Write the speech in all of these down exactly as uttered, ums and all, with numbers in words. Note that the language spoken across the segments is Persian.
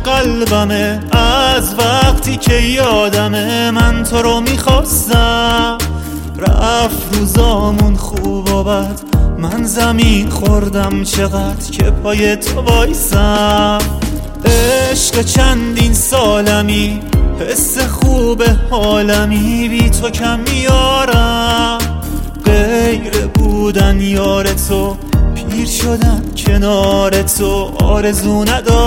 قلبمه از وقتی که یادمه من تو رو میخواستم. رفت روزامون خوب و بد، من زمین خوردم چقدر که پای تو وایسم. عشق چندین سالمی، حس خوب حالمی، بی تو کم میارم. غیر بودن یار تو، پیر شدن کنار تو آرزو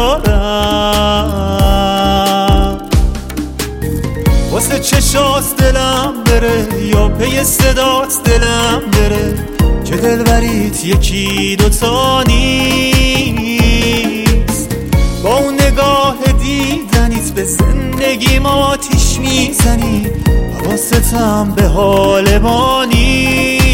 ندارم. واسه چشاست دلم بره یا پی صدات دلم بره، که دلبریت یکی دوتا نیست. با اون نگاه دیدنیت به زندگی ما آتیش میزنی، حواستم به حال ما نیست.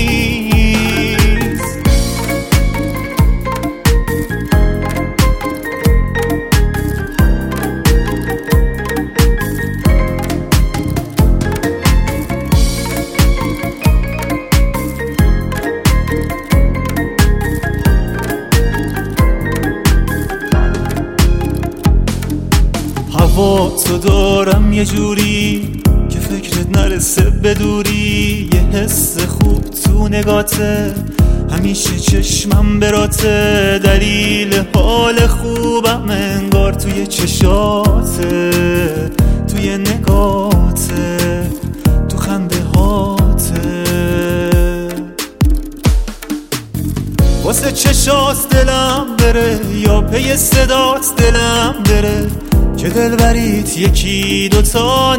هوا تو دارم یه جوری که فکرت نرسه بدوری. یه حس خوب تو نگاته، همیشه چشمم براته. دلیل حال خوبم انگار توی چشاته، توی نگاته، تو خنده هاته. واسه چشاست دلم بره یا پی صدات دلم بره، که دلبریت یکی دوتا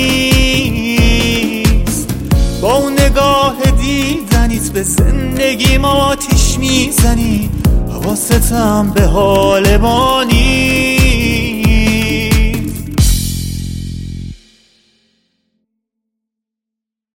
نیست. با اون نگاه دیدنیت به زندگی ما آتیش میزنی، حواستم به حال ما نیست.